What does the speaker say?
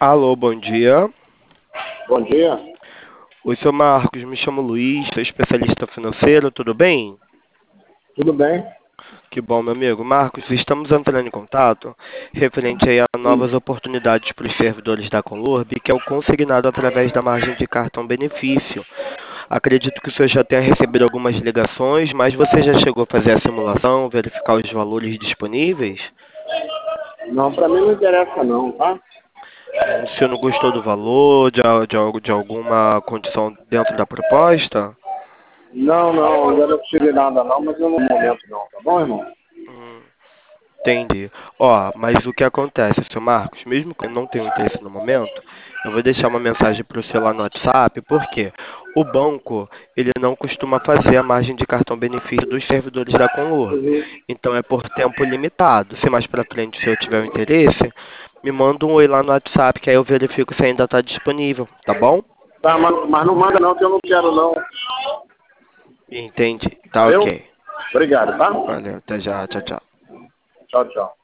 Alô, bom dia. Bom dia. Oi, seu Marcos, me chamo Luiz, sou especialista financeiro, tudo bem? Tudo bem? Que bom, meu amigo. Marcos, estamos entrando em contato referente aí a Sim. novas oportunidades para os servidores da Conlurb, que é o consignado através da margem de cartão benefício. Acredito que o senhor já tenha recebido algumas ligações, mas você já chegou a fazer a simulação, verificar os valores disponíveis? Não, para mim não interessa não, tá? O senhor não gostou do valor, de alguma condição dentro da proposta? Não, ainda não tive nada não, mas eu no momento não, tá bom, irmão? Hum. Entendi. Ó, mas o que acontece, seu Marcos, mesmo que eu não tenha interesse no momento, eu vou deixar uma mensagem para o seu lá no WhatsApp, porque o banco, ele não costuma fazer a margem de cartão benefício dos servidores da Conlurb. Uhum. Então é por tempo limitado. Se mais para frente, se eu tiver um interesse, me manda um oi lá no WhatsApp, que aí eu verifico se ainda está disponível, tá bom? Tá, mas não manda não, que eu não quero não. Entendi. Tá Valeu? ok. Obrigado, tá? Valeu, até já. Tchau, tchau. Tchau, tchau.